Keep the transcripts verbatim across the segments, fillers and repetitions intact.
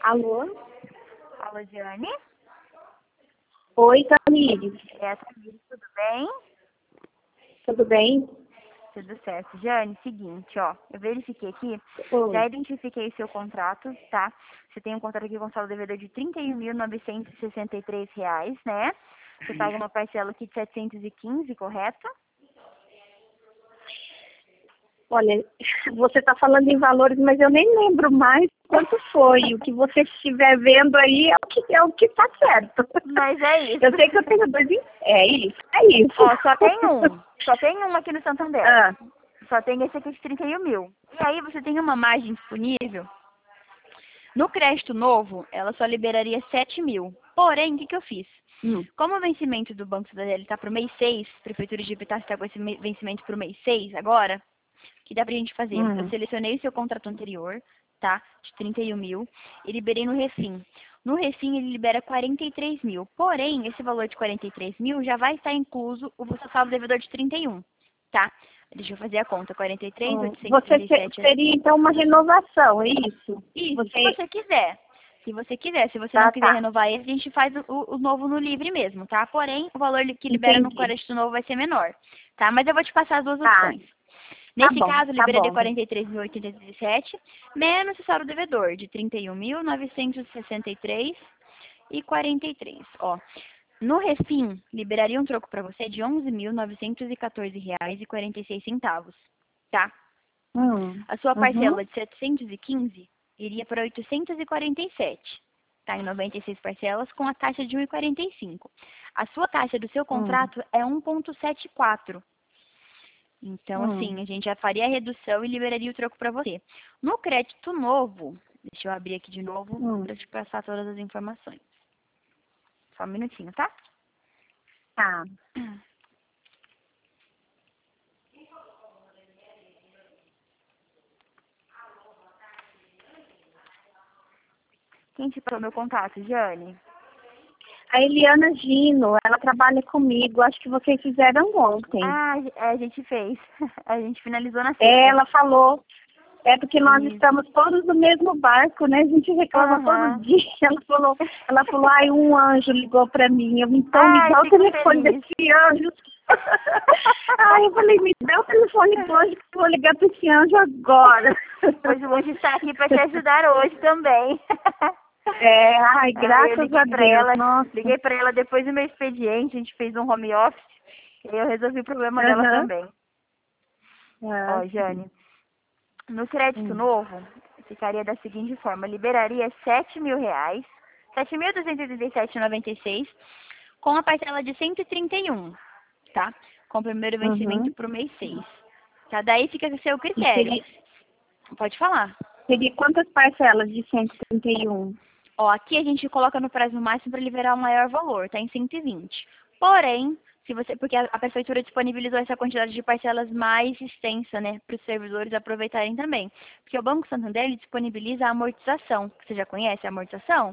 Alô? Alô, Jane? Oi, Tamires. É a Tamires, tudo bem? Tudo bem? Tudo certo. Jane, seguinte, ó, eu verifiquei aqui, já Oi. identifiquei seu contrato, tá? Você tem um contrato aqui com saldo devedor de trinta e um mil novecentos e sessenta e três reais, né? Você paga uma parcela aqui de setecentos e quinze, correto? Olha, você está falando em valores, mas eu nem lembro mais quanto foi. O que você estiver vendo aí é o que é o que está certo. Mas é isso. Eu sei que eu tenho dois. em- É isso, é isso. Ó, só tem um. Só tem um aqui no Santander. Ah, Só tem esse aqui de trinta e um mil. E aí você tem uma margem disponível. No crédito novo, ela só liberaria sete mil. Porém, o que, que eu fiz? hum, Como o vencimento do Banco Cidadania está para o mês seis, a Prefeitura de Ibitar está com esse me- vencimento para o mês seis agora, o que dá pra gente fazer? Eu hum, selecionei o seu contrato anterior, tá? De trinta e um mil, e liberei no Refim. No Refim ele libera quarenta e três mil. Porém, esse valor de quarenta e três mil já vai estar incluso o seu saldo devedor de trinta e um, tá? Deixa eu fazer a conta. quarenta e três, hum. oitocentos e Você trinta e te- sete. seria então uma renovação, é isso? Isso, se Você. você quiser. Se você quiser. Se você não Tá, quiser tá. renovar esse, a gente faz o, o- o novo no livre mesmo, tá? Porém, o valor que libera no Entendi. crédito novo vai ser menor, tá? Mas eu vou te passar as duas Tá, opções. tá Nesse bom, caso, tá liberaria bom. quarenta e três mil oitocentos e dezessete, menos o saldo devedor de trinta e um mil novecentos e sessenta e três e quarenta e três. Ó, no Refim, liberaria um troco para você de onze mil novecentos e quatorze reais e quarenta e seis centavos, tá? Hum, A sua uhum. parcela de setecentos e quinze iria para oitocentos e quarenta e sete, tá? Em noventa e seis parcelas com a taxa de um vírgula quarenta e cinco. A sua taxa do seu Hum, contrato é um vírgula setenta e quatro. Então, hum. assim, a gente já faria a redução e liberaria o troco para você. No crédito novo, deixa eu abrir aqui de novo Hum, para te passar todas as informações. Só um minutinho, tá? tá. Quem te passou meu contato, Jane? A Eliana Gino, ela trabalha comigo, acho que vocês fizeram ontem. Ah, a gente fez. A gente finalizou na É, sexta. ela falou, é porque nós Isso. estamos todos no mesmo barco, né? A gente reclama todo Aham. dia. Ela falou, ela falou, ai, um anjo ligou pra mim. Eu, então me Ai, dá o fico telefone feliz. desse anjo. Ai, eu falei, me dá o telefone do anjo que eu vou ligar pra esse anjo agora. Pois o anjo está aqui para te ajudar hoje também. É, ai, Aí eu graças a liguei para Deus, ela, nossa. liguei para ela depois do meu expediente, a gente fez um home office, e eu resolvi o problema dela Aham. também. Ah, Ó, sim. Jane, no crédito Hum. novo, ficaria da seguinte forma, liberaria sete mil reais, sete mil duzentos e trinta e sete vírgula noventa e seis, com a parcela de cento e trinta e um, tá? Com o primeiro vencimento Uhum. para o mês seis. Tá? Daí fica a seu E critério. seria, Pode falar. seria quantas parcelas de cento e trinta e um? Ó, aqui a gente coloca no prazo máximo para liberar o maior valor, tá em cento e vinte. Porém, se você, porque a, a prefeitura disponibilizou essa quantidade de parcelas mais extensa, né, para os servidores aproveitarem também. Porque o Banco Santander ele disponibiliza a amortização. Você já conhece a amortização?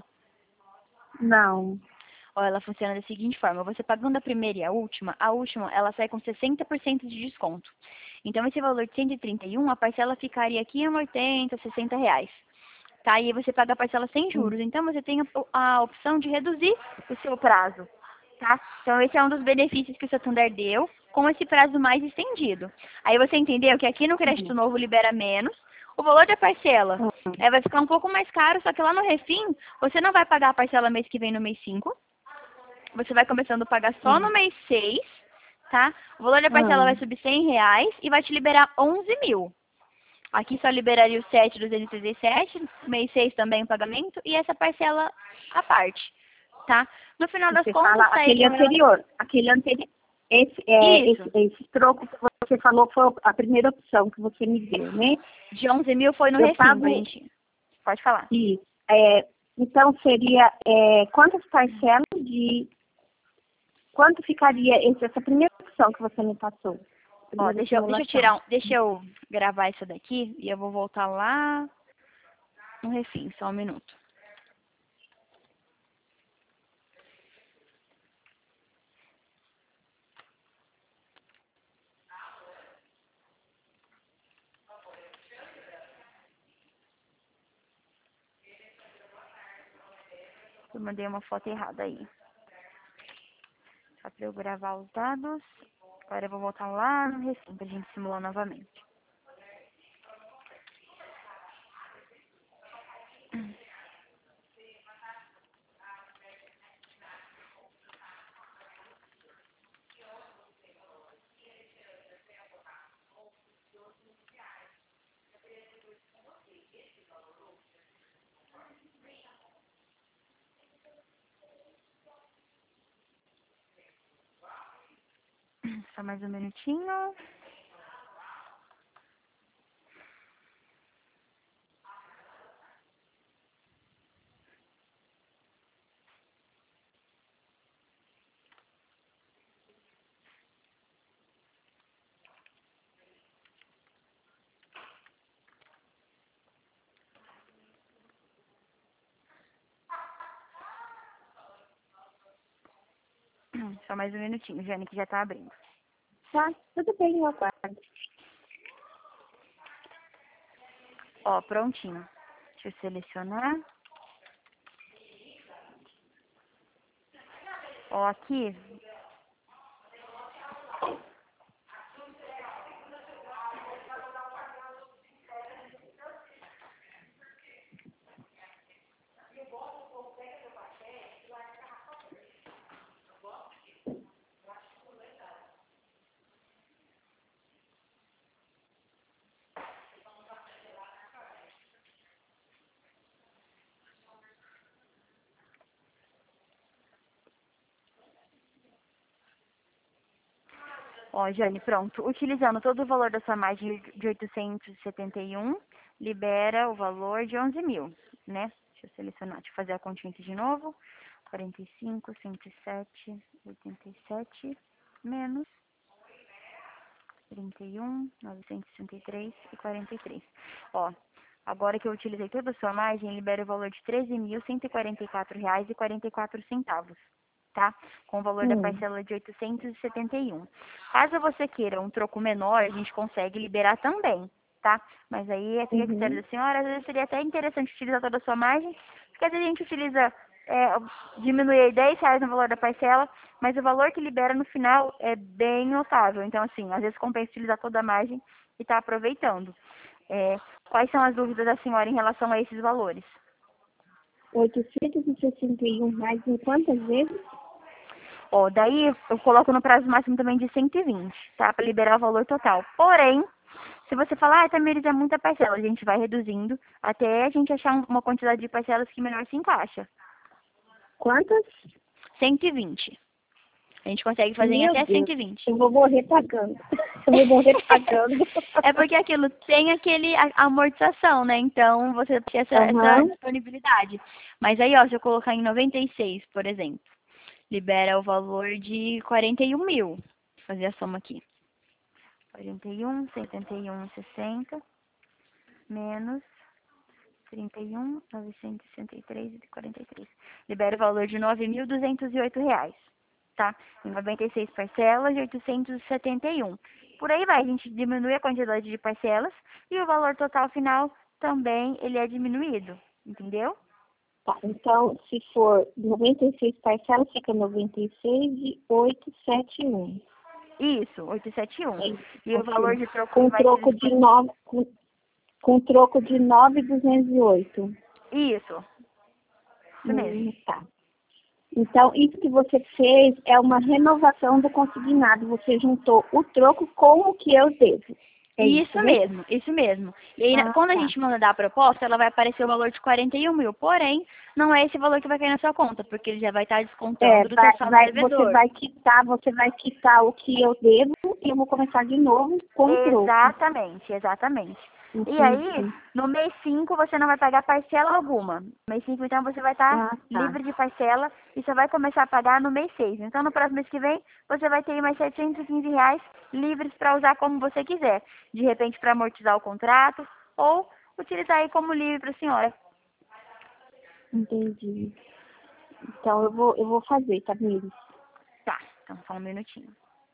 Não. Ó, ela funciona da seguinte forma: você pagando a primeira e a última, a última ela sai com sessenta por cento de desconto. Então, esse valor de cento e trinta e um, a parcela ficaria aqui em oitenta, sessenta reais. Tá? E aí você paga a parcela sem Hum. juros. Então você tem a, a opção de reduzir o seu prazo. Tá? Então esse é um dos benefícios que o Santander deu com esse prazo mais estendido. Aí você entendeu que aqui no crédito Hum. novo libera menos. O valor da parcela é, vai ficar um pouco mais caro, só que lá no Refim você não vai pagar a parcela mês que vem no mês cinco. Você vai começando a pagar só no Hum. mês seis, tá? O valor da parcela vai Hum. subir cem reais e vai te liberar onze mil. Aqui só liberaria o sete, duzentos e trinta e sete, mês seis também o pagamento e essa parcela à parte, tá? No final das Você fala contas, aquele sairiam elas... anterior. Aquele anterior. Esse, é, esse, Isso, esse troco que você falou foi a primeira opção que você me deu, né? de onze mil foi no Eu Refim, pra pago gente... Pode falar. isso. É, então seria é, quantas parcelas de. Quanto ficaria esse, essa primeira opção que você me passou? Ó, Primeira deixa eu, deixa eu simulação. tirar, um, deixa eu gravar isso daqui e eu vou voltar lá no Refim, só um minuto. Eu mandei uma foto errada aí. Só para eu gravar os dados. Agora eu vou voltar lá no recinto pra gente simular novamente. Só mais um minutinho. Só mais um minutinho, Jane, que já tá abrindo. Tá, tudo bem, eu aguardo. Ó, prontinho. Deixa eu selecionar. Ó, aqui. Ó, Jane, pronto. Utilizando todo o valor da sua margem de oitocentos e setenta e um, libera o valor de onze mil, né? Deixa eu selecionar, deixa eu fazer a continha aqui de novo. quarenta e cinco, cento e sete, oitenta e sete, menos trinta e um, novecentos e sessenta e três e quarenta e três. Ó, agora que eu utilizei toda a sua margem, libera o valor de treze mil cento e quarenta e quatro reais e quarenta e quatro centavos. Tá? Com o valor da Hum. parcela de oitocentos e setenta e um. Caso você queira um troco menor, a gente consegue liberar também, tá? Mas aí fica a critério Uhum. da senhora, às vezes seria até interessante utilizar toda a sua margem, porque às vezes a gente utiliza, é, diminui aí dez reais no valor da parcela, mas o valor que libera no final é bem notável. Então, assim, às vezes compensa utilizar toda a margem e estar aproveitando. É, quais são as dúvidas da senhora em relação a esses valores? oitocentos e sessenta e um reais em quantas vezes? Ó, daí eu coloco no prazo máximo também de cento e vinte, tá? Para liberar o valor total. Porém, se você falar, ah, Tamires, é muita parcela, a gente vai reduzindo até a gente achar um- uma quantidade de parcelas que melhor se encaixa. Quantas? cento e vinte. A gente consegue fazer em Meu até Deus, cento e vinte. eu vou morrer pagando. Eu vou morrer pagando. É porque aquilo tem aquele a- amortização, né? Então você tem essa, essa Aham. disponibilidade. Mas aí, ó, se eu colocar em noventa e seis, por exemplo, libera o valor de quarenta e um mil. Vou fazer a soma aqui. quarenta e um, setenta e um, sessenta, menos trinta e um, novecentos e sessenta e três e quarenta e três. Libera o valor de nove mil duzentos e oito reais, tá? Em noventa e seis parcelas de oitocentos e setenta e um. Por aí vai, a gente diminui a quantidade de parcelas e o valor total final também ele é diminuído, entendeu? Tá, então, se for noventa e seis parcelas, fica noventa e seis e oitocentos e setenta e um. Isso, oitocentos e setenta e um. É isso, E o valor ok. de troco que Com vai ser troco de disponível. nove, com, com troco de nove mil duzentos e oito. Isso, isso mesmo. Hum, tá. Então, isso que você fez é uma renovação do consignado. Você juntou o troco com o que eu devo. É Isso isso, né? mesmo, isso mesmo. E aí, na- Ah, quando a tá. gente manda dar a proposta, ela vai aparecer o valor de quarenta e um mil. Porém, não é esse valor que vai cair na sua conta, porque ele já vai estar É, descontando do seu vai, saldo vai, você devedor. vai quitar, você vai quitar o que eu devo e eu vou começar de novo com o troco. Exatamente, exatamente. E aí, Entendi. no mês cinco você não vai pagar parcela alguma. No mês cinco então, você vai estar Ah, tá. livre de parcela e só vai começar a pagar no mês seis. Então, no próximo mês que vem, você vai ter aí mais setecentos e quinze reais livres para usar como você quiser. De repente, para amortizar o contrato ou utilizar aí como livre para a senhora. Entendi. Então eu vou, eu vou fazer, tá, Miri? Tá, então só um minutinho.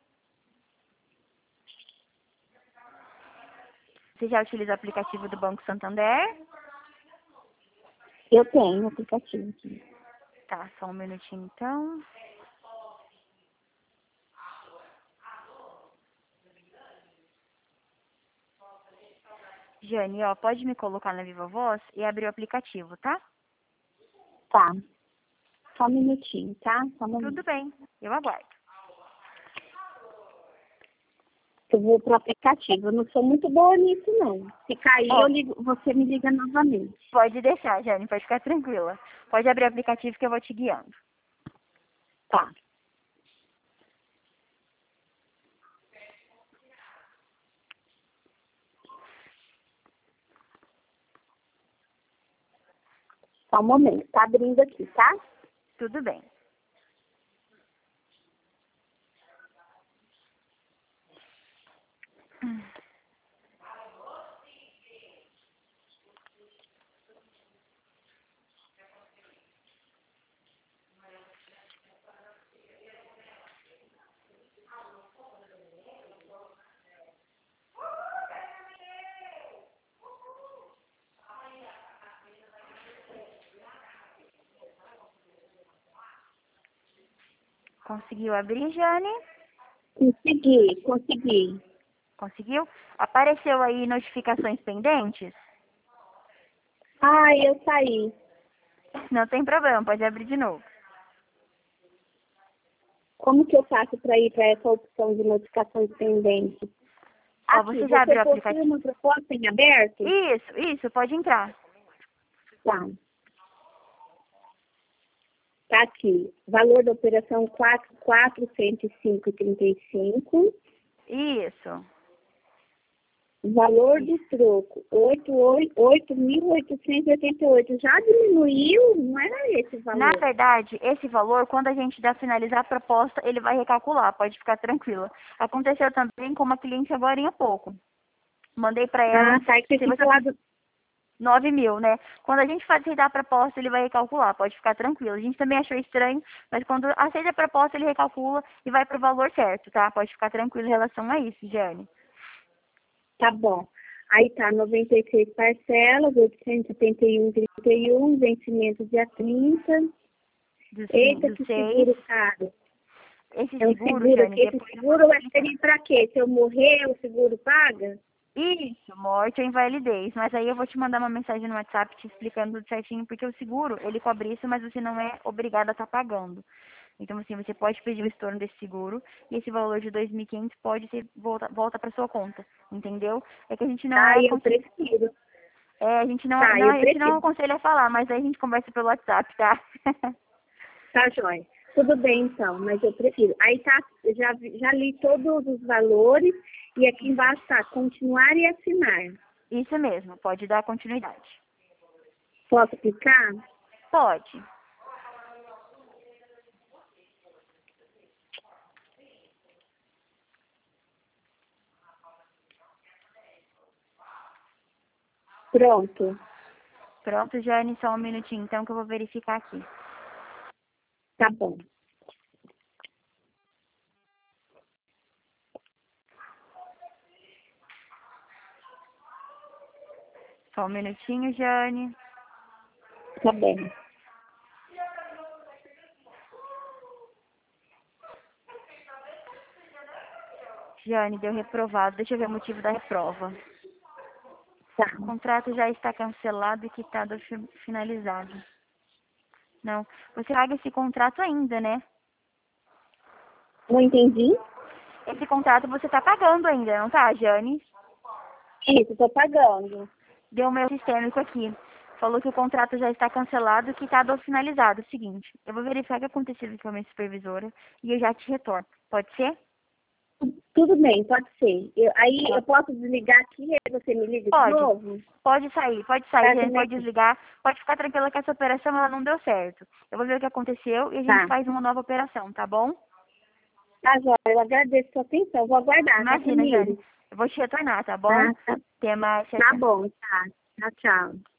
Você já utiliza o aplicativo do Banco Santander? Eu tenho o aplicativo aqui. Tá, só um minutinho então. Jane, ó, pode me colocar na Viva Voz e abrir o aplicativo, tá? Tá. Só um minutinho, tá? Só um minuto. Tudo bem, eu aguardo. Eu vou pro aplicativo. Eu não sou muito boa nisso, não. Se cair, Ó. eu ligo, você me liga novamente. Pode deixar, Jane, pode ficar tranquila. Pode abrir o aplicativo que eu vou te guiando. Tá. Só um momento. Tá abrindo aqui, tá? Tudo bem. Conseguiu abrir, Jane? Consegui, consegui. Conseguiu? Apareceu aí notificações pendentes? Ai, eu saí. Não tem problema, pode abrir de novo. Como que eu faço para ir para essa opção de notificações pendentes? Ó, Aqui, você já abriu o possui aplicativo? uma proposta em aberto? Isso, isso, pode entrar. Tá. Tá aqui. Valor da operação quatro mil quatrocentos e cinco e trinta e cinco. Isso. Valor do troco, oito mil oitocentos e oitenta e oito. Já diminuiu? Não era esse o valor? Na verdade, esse valor, quando a gente dá finalizar a proposta, ele vai recalcular, pode ficar tranquila. Aconteceu também com uma cliente agora há pouco. Mandei para ela, Ah, tá. É que se você você falado... nove mil, né? Quando a gente faz aceitar a proposta, ele vai recalcular, pode ficar tranquilo. A gente também achou estranho, mas quando aceita a proposta, ele recalcula e vai pro valor certo, tá? Pode ficar tranquilo em relação a isso, Jane. Tá bom. Aí tá, noventa e seis parcelas, oitocentos e setenta e um vírgula trinta e um, vencimento dia trinta. Do, Eita, do que seis. seguro caro. Esse É um seguro, seguro, Jane, esse depois... seguro vai servir pra quê? Se eu morrer, o seguro paga? Isso, morte ou invalidez. Mas aí eu vou te mandar uma mensagem no WhatsApp te explicando tudo certinho, porque o seguro, ele cobre isso, mas você não é obrigado a estar pagando. Então, assim, você pode pedir o estorno desse seguro e esse valor de dois mil e quinhentos pode ser volta, volta para sua conta, entendeu? É que a gente não Ah, é eu aconselha, prefiro. é, a gente não, Tá, não, eu a gente não prefiro. aconselha a falar, mas aí a gente conversa pelo WhatsApp, tá? Tá, joia. Tudo bem, então, mas eu prefiro. Aí tá, eu já, vi- já li todos os valores e aqui embaixo tá continuar e assinar. Isso mesmo, pode dar continuidade. Posso clicar? Pode. Pronto. Pronto, Jane, só um minutinho, então, que eu vou verificar aqui. Tá bom. Só um minutinho, Jane. Tá bem. Jane, deu reprovado. Deixa eu ver o motivo da reprova. Tá. O contrato já está cancelado e quitado fi- finalizado. Não, você paga esse contrato ainda, né? Não entendi? Esse contrato você está pagando ainda, não tá, Jane? Isso, tô pagando. Deu o meu sistêmico aqui. Falou que o contrato já está cancelado e quitado ou finalizado. Seguinte, eu vou verificar o que aconteceu aqui com a minha supervisora e eu já te retorno. Pode ser? Tudo bem, pode ser. Eu- aí eu posso desligar aqui e aí você me liga Pode. de novo? Pode sair, pode sair, Tá, a gente como é pode que- desligar. Pode ficar tranquila que essa operação ela não deu certo. Eu vou ver o que aconteceu e a gente Tá. faz uma nova operação, tá bom? Tá, joia. Eu agradeço a sua atenção. Vou aguardar, tá, Imagina, comigo? Jane. Eu vou te retornar, tá bom? Tá, tá. Até mais, tchau, Tá tchau. bom, tá. Tchau, tchau.